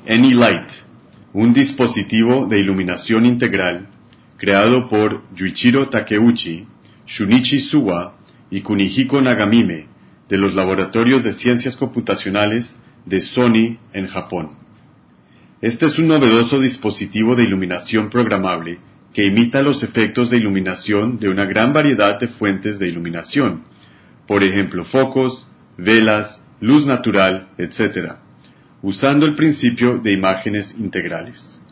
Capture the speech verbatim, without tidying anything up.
AnyLight, un dispositivo de iluminación integral creado por Yuichiro Takeuchi, Shunichi Suwa y Kunihiko Nagamine de los Laboratorios de Ciencias Computacionales de Sony en Japón. Este es un novedoso dispositivo de iluminación programable que imita los efectos de iluminación de una gran variedad de fuentes de iluminación, por ejemplo focos, velas, luz natural, etcétera, usando el principio de imágenes integrales.